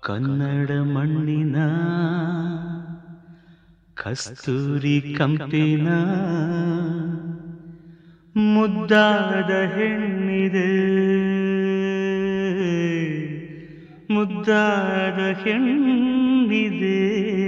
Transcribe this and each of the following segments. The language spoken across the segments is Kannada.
ಕನ್ನಡ ಮಣ್ಣಿನ ಕಸ್ತೂರಿ ಕಂಪಿನ ಮುದ್ದಾದ ಹೆಣ್ಣಿದೆ, ಮುದ್ದಾದ ಹೆಣ್ಣಿದೆ.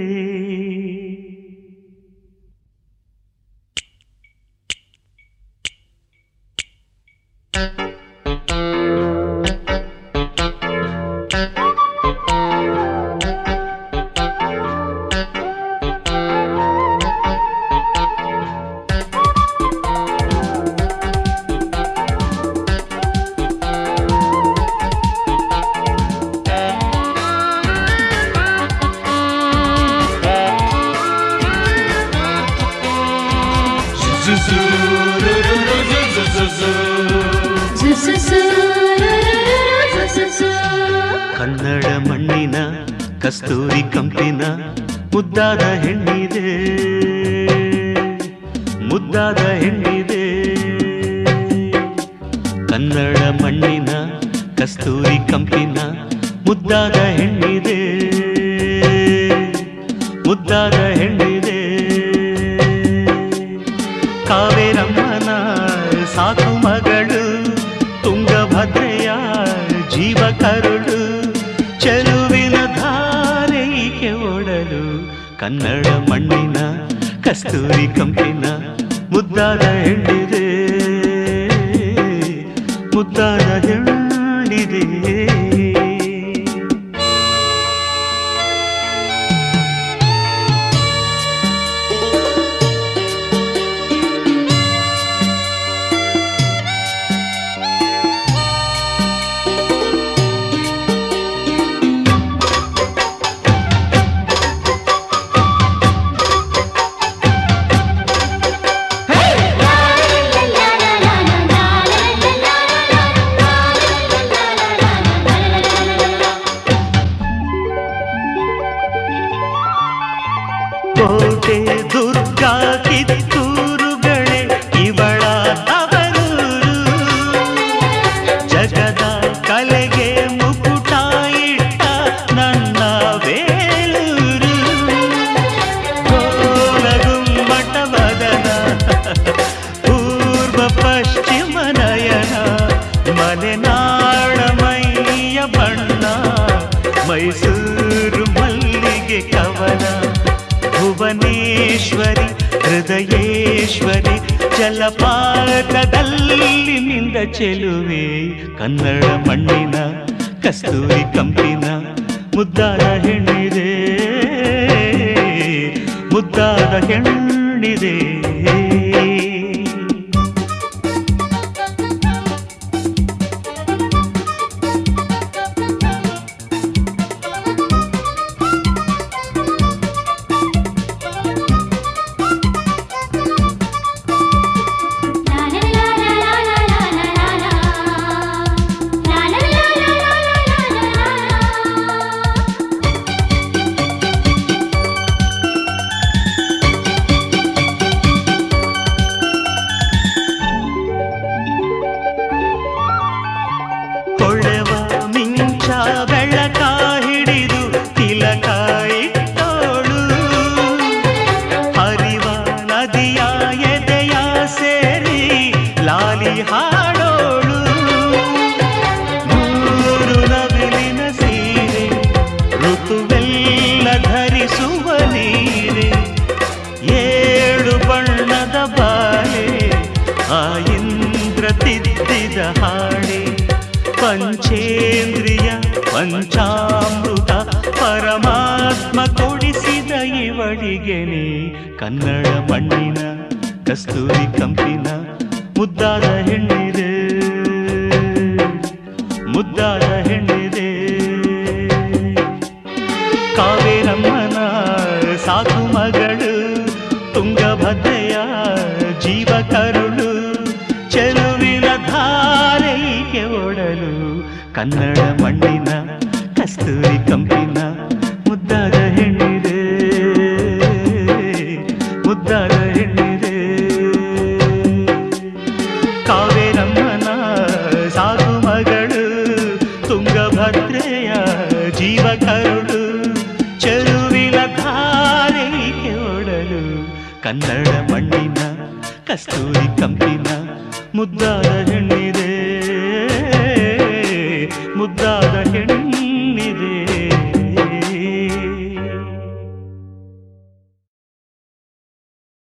ಕನ್ನಡ ಮಣ್ಣಿನ ಕಸ್ತೂರಿ ಕಂಪಿನ ಮುದ್ದಾದ ಹೆಣ್ಣಿದೆ, ಮುದ್ದಾದ ಹೆಣ್ಣಿದೆ. ಕನ್ನಡ ಮಣ್ಣಿನ ಕಸ್ತೂರಿ ಕಂಪಿನ ಮುದ್ದಾದ ಹೆಣ್ಣಿದೆ, ಮುದ್ದಾದ ಹೆಣ್ಣಿದೆ. ಕಾವೇರಮ್ಮನ ಸಾಕು ಮಗಳು, ತುಂಗಭದ್ರೆಯ ಜೀವ ಕರುಳು, ಚೆಲುವಿನ ಧಾರೆಗೆ ಒಡಲು. ಕನ್ನಡ ಮಣ್ಣಿನ ಕಸ್ತೂರಿ ಕಂಪಿನ ಮುದ್ದಾದ ಹೆಣ್ಣಿದೆ, ಮುದ್ದಾದ ಹೆಣ್ಣಿದೆ. ಕೋಟೆ ದುರ್ಗಾ ಕಿತ್ತೂರುಗಳೇ ಇವಳ ತವರೂರು, ಜಗದ ಕಲೆಗೆ ಮುಕುಟ ಇಟ್ಟ ನನ್ನ ಬೇಲೂರು. ಗೋಲಗುಮ್ಮಟ ವದನ ಪೂರ್ವ ಪಶ್ಚಿಮ ನಯನ, ಮಲೆನಾಡ ಮೈಯ ಬಣ್ಣ, ಮೈಸೂರು ಮಲ್ಲಿಗೆ ಕವನ. ಭುವನೇಶ್ವರಿ ಹೃದಯೇಶ್ವರಿ ಜಲಪಾತದಲ್ಲಿ ನಿಂದ ಚೆಲುವೆ. ಕನ್ನಡ ಮಣ್ಣಿನ ಕಸ್ತೂರಿ ಕಂಪಿನ ಮುದ್ದಾದ ಹೆಣ್ಣಿದೆ, ಮುದ್ದಾದ ಹೆಣ್ಣಿದೆ. ಕೊಳೆವ ಮಿಂಚ ಬೆಳಕ ಹಿಡಿದು ತಿಲಕ ಇಟ್ಟೋಳು, ಹರಿವ ನದಿಯ ಎದೆಯ ಸೇರಿ ಲಾಲಿ ಹಾಡೋಳು. ಮೂರು ನವಿಲಿನ ಸೀರೆ ಋತುವೆಲ್ಲ ಧರಿಸುವ ನೀರೆ, ಏಳು ಬಣ್ಣದ ಬಾಲೆ ಆ ಇಂದ್ರ ತಿದ್ದಿದ ಹಾಡೆ. ಪಂಚೇಂದ್ರಿಯ ಪಂಚಾಮೃತ ಪರಮಾತ್ಮ ಕೊಡಿಸಿದ ಇವಳಿಗೆನೆ. ಕನ್ನಡ ಮಣ್ಣಿನ ಕಸ್ತೂರಿ ಕಂಪಿನ ಮುದ್ದಾದ ಹೆಣ್ಣಿದೆ, ಮುದ್ದಾದ ಹೆಣ್ಣಿದೆ. ಕಾವೇರಮ್ಮನ ಸಾಕು ಮಗಳು, ತುಂಗಭದ್ರೆಯ ಜೀವ ಕರುಳು, ಚೆಲುವಿನ ಧಾರೆಗೆ ಒಡಲು. ಕನ್ನಡ ಮಣ್ಣಿನ ಕಸ್ತೂರಿ ಕಂಪಿನ ಮುದ್ದಾದ ಹೆಣ್ಣಿದೆ, ಮುದ್ದಾದ ಹೆಣ್ಣಿದೆ. ಕಾವೇರಮ್ಮನ ಸಾಕು ಮಗಳು, ತುಂಗಭದ್ರೆಯ ಜೀವ ಜೀವ ಕರುಳು ಚೆಲುವಿನ ಧಾರೆಗೆ ಒಡಲು ಕನ್ನಡ ಮಣ್ಣಿನ ಕಸ್ತೂರಿ ಕಂಪಿನ ಮುದ್ದಾದ ಹೆಣ್ಣಿದೆ ಮುದ್ದಾದ ಹೆಣ್ಣು